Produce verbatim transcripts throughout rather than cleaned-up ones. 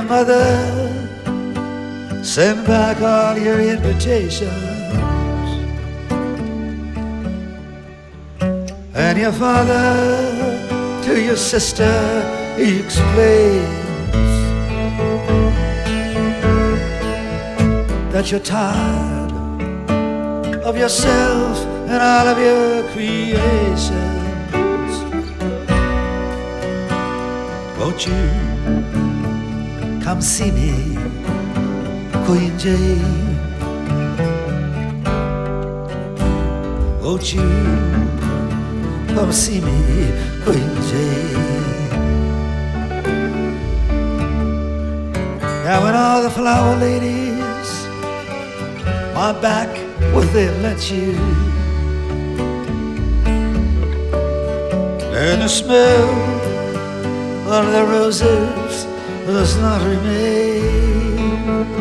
mother send back all your invitations, and your father to your sister he explains that you're tired of yourself and all of your creations. Won't you come see me, Queen Jane? Won't you come see me, Queen Jane? Now when all the flower ladies my back what they've let you, and the smell of the roses does not remain,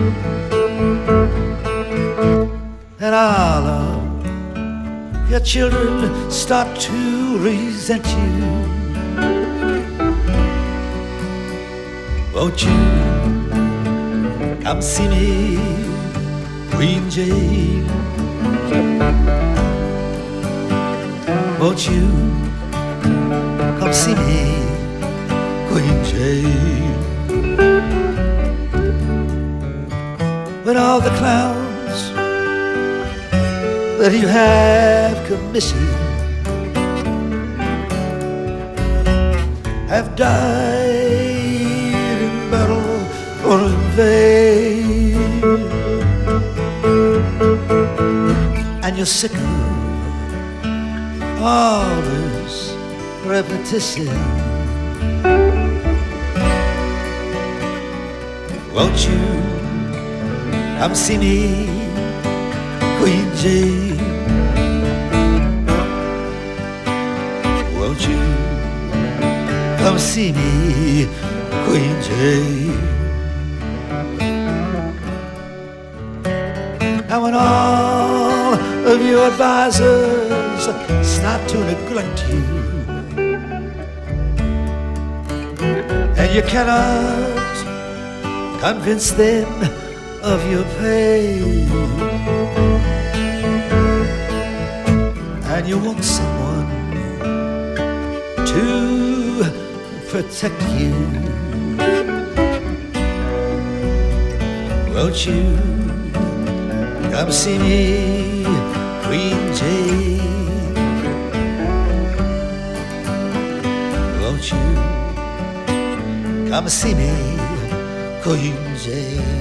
and all of your children start to resent you. Won't you come see me, Queen Jane? Won't you come see me, Queen Jane? When all the clowns that you have commissioned have died in battle or in vain, and you're sick of all this repetition, won't you come see me, Queen Jane? Won't you come see me, Queen Jane? Now when all of your advisors start to neglect you, and you cannot convince them of your pain, and you want someone to protect you, won't you come see me, Queen Jane? Won't you come see me, Queen Jane?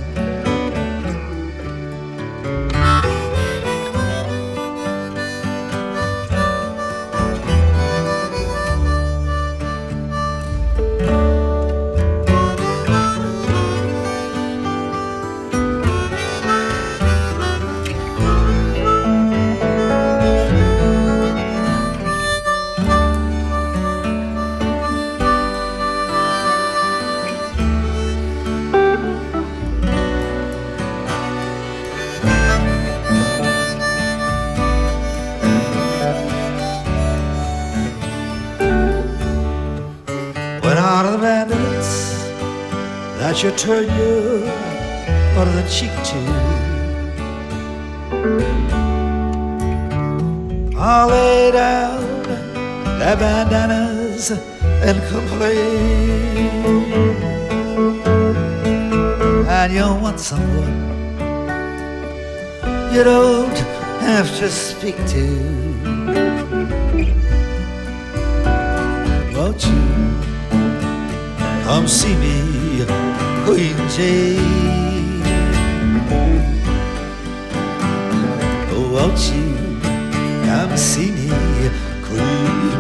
When all of the bandits that you turn your other cheek to all lay down their bandanas and complain, and you want someone you don't have to speak to, won't you come see me, Queen Jane? Oh, won't you come see me, Queen